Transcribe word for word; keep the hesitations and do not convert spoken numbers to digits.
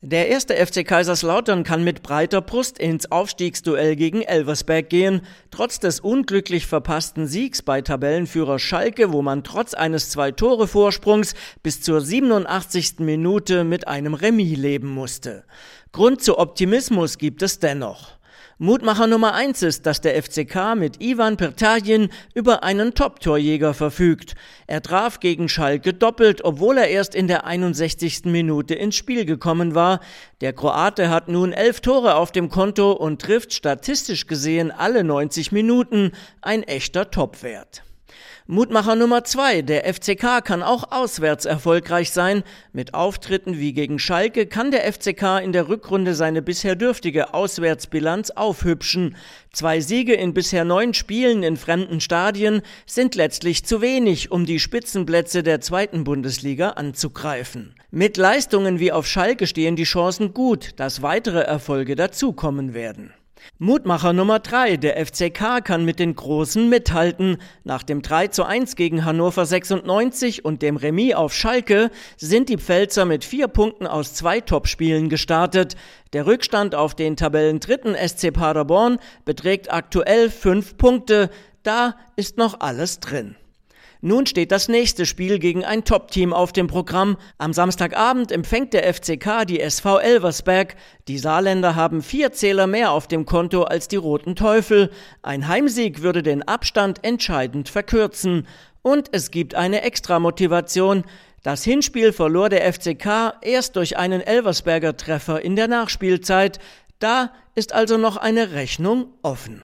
Der erste F C Kaiserslautern kann mit breiter Brust ins Aufstiegsduell gegen Elversberg gehen. Trotz des unglücklich verpassten Siegs bei Tabellenführer Schalke, wo man trotz eines Zwei-Tore-Vorsprungs bis zur siebenundachtzigsten Minute mit einem Remis leben musste. Grund zu Optimismus gibt es dennoch. Mutmacher Nummer eins ist, dass der F C K mit Ivan Pertajin über einen Top-Torjäger verfügt. Er traf gegen Schalke doppelt, obwohl er erst in der einundsechzigsten Minute ins Spiel gekommen war. Der Kroate hat nun elf Tore auf dem Konto und trifft statistisch gesehen alle neunzig Minuten, ein echter Topwert. Mutmacher Nummer zwei, der F C K kann auch auswärts erfolgreich sein. Mit Auftritten wie gegen Schalke kann der F C K in der Rückrunde seine bisher dürftige Auswärtsbilanz aufhübschen. Zwei Siege in bisher neun Spielen in fremden Stadien sind letztlich zu wenig, um die Spitzenplätze der zweiten Bundesliga anzugreifen. Mit Leistungen wie auf Schalke stehen die Chancen gut, dass weitere Erfolge dazukommen werden. Mutmacher Nummer drei, der F C K kann mit den Großen mithalten. Nach dem drei zu eins gegen Hannover sechsundneunzig und dem Remis auf Schalke sind die Pfälzer mit vier Punkten aus zwei Topspielen gestartet. Der Rückstand auf den Tabellendritten S C Paderborn beträgt aktuell fünf Punkte. Da ist noch alles drin. Nun steht das nächste Spiel gegen ein Top-Team auf dem Programm. Am Samstagabend empfängt der F C K die S V Elversberg. Die Saarländer haben vier Zähler mehr auf dem Konto als die Roten Teufel. Ein Heimsieg würde den Abstand entscheidend verkürzen. Und es gibt eine Extramotivation. Das Hinspiel verlor der F C K erst durch einen Elversberger Treffer in der Nachspielzeit. Da ist also noch eine Rechnung offen.